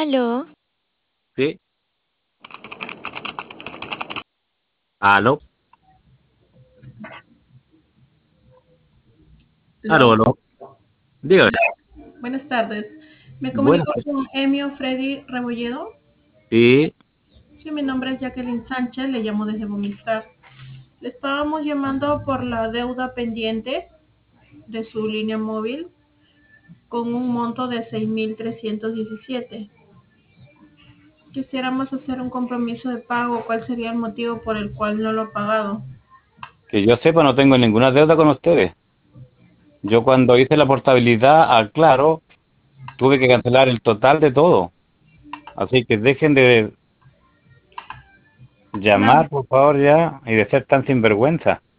Aló, Sí, aló, aló, Aló, aló. Dígame. hola, buenas tardes. Me Buenas comunico tardes. con Emio Freddy Rebolledo. Sí, Sí, mi nombre es Jacqueline Sánchez, le llamo desde Movistar. Le estábamos llamando por la deuda pendiente de su línea móvil con un monto de 6.317. Quisiéramos hacer un compromiso de pago. ¿Cuál sería el motivo por el cual no lo ha pagado? que yo sepa, no tengo ninguna deuda con ustedes. Yo cuando hice la portabilidad a Claro, tuve que cancelar el total de todo. Así que dejen de Claro, llamar, por favor, ya, y de ser tan sinvergüenza.